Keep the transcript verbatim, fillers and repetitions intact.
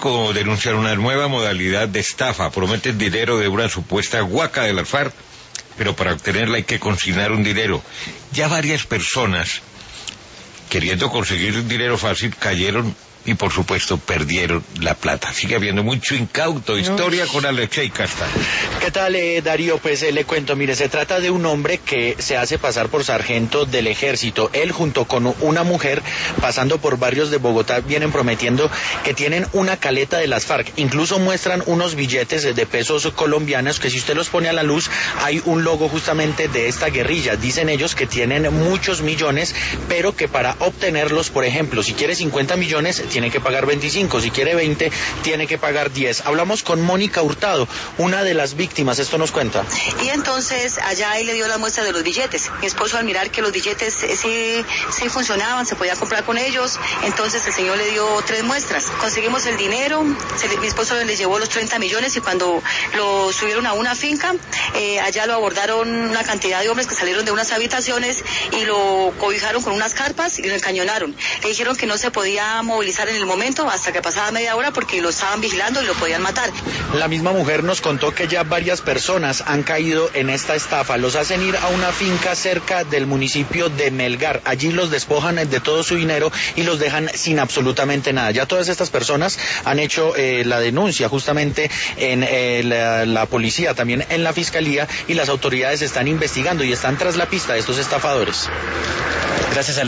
México denuncian una nueva modalidad de estafa. Prometen dinero de una supuesta huaca de las FARC, pero para obtenerla hay que consignar un dinero. Ya varias personas, queriendo conseguir dinero fácil, cayeron y por supuesto perdieron la plata. Sigue habiendo mucho incauto. Historia con Alexei Casta. ¿Qué tal, eh, Darío? Pues eh, le cuento, mire, se trata de un hombre que se hace pasar por sargento del ejército. Él junto con una mujer, pasando por barrios de Bogotá, vienen prometiendo que tienen una caleta de las FARC. Incluso muestran unos billetes de pesos colombianos que si usted los pone a la luz, hay un logo justamente de esta guerrilla. Dicen ellos que tienen muchos millones, pero que para obtenerlos, por ejemplo, si quiere cincuenta millones, tiene que pagar veinticinco, si quiere veinte, tiene que pagar diez. Hablamos con Mónica Hurtado, una de las víctimas, esto nos cuenta. Y entonces allá él le dio la muestra de los billetes. Mi esposo, al mirar que los billetes eh, sí, sí funcionaban, se podía comprar con ellos, entonces el señor le dio tres muestras. Conseguimos el dinero, se, mi esposo le llevó los treinta millones y cuando lo subieron a una finca, eh, allá lo abordaron una cantidad de hombres que salieron de unas habitaciones y lo cobijaron con unas carpas y lo encañonaron. Le dijeron que no se podía movilizar en el momento hasta que pasaba media hora porque lo estaban vigilando y lo podían matar. La misma mujer nos contó que ya varias personas han caído en esta estafa. Los hacen ir a una finca cerca del municipio de Melgar. Allí los despojan de todo su dinero y los dejan sin absolutamente nada. Ya todas estas personas han hecho eh, la denuncia justamente en eh, la, la policía, también en la fiscalía, y las autoridades están investigando y están tras la pista de estos estafadores. Gracias a